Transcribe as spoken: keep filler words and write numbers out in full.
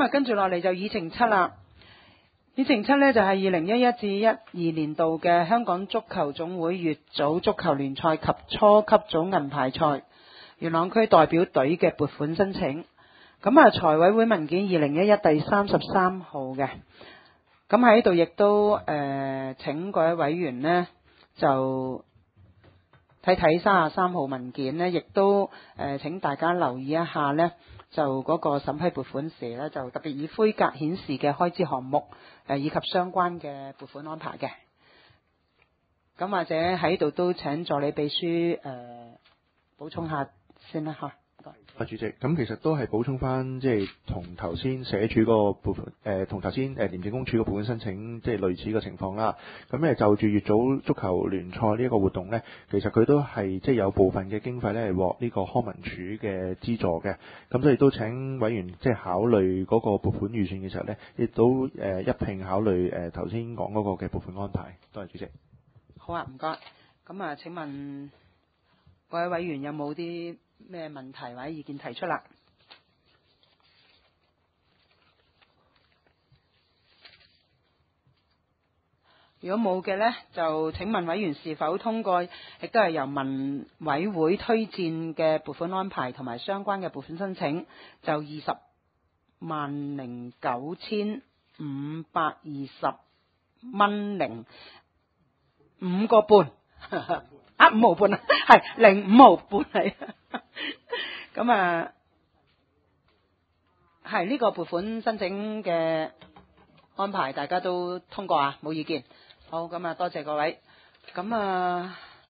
咁啊，跟住落嚟就議程七啦。議程七呢，就係二零一一至一二年度嘅香港足球總會乙組足球聯賽及初級組銀牌賽元朗區代表隊嘅撥款申請。咁啊，財委會文件二零一一第三十三號嘅。咁喺度亦都誒、呃、請各位委員呢，就睇睇三十三號文件呢，亦都誒、呃、請大家留意一下呢，就嗰個審批撥款時呢，就特別以灰格顯示嘅開支項目誒、呃、以及相關嘅撥款安排嘅。咁或者喺度都請助理秘書誒、呃、補充下先啦嚇。 啊，主席，咁其實都係補充翻，即係同頭先社署個部分，誒同頭先誒廉政公署個部分申請，即係類似嘅情況啦。咁誒就住乙組足球聯賽呢一個活動呢，其實佢都係即係有部分嘅經費咧係獲呢個康文署嘅資助嘅。咁所以都請委員即係考慮嗰個撥款預算嘅時候呢，亦都誒一併考慮誒頭先講嗰個嘅撥款安排。多謝主席。 好啊，唔該。咁啊，請問各位委員有冇啲咩問題或者意見提出啦？如果冇嘅呢，就請問委員是否通過，亦都係由民委會推薦嘅撥款安排同埋相關嘅撥款申請，就二十萬零九千五百二十蚊零五個半。啊，五毫半啊，係零五毫半係。咁啊，係呢個撥款申請嘅安排，大家都通過啊，冇意見。好，咁啊，多謝各位。咁啊。